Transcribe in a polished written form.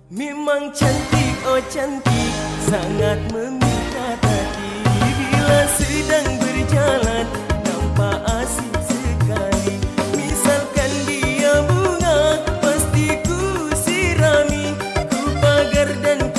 Memang cantik, oh cantik, sangat memikat hati. Bila sedang berjalan, nampak asik sekali. Misalkan dia bunga, pasti ku sirami, ku pagar dan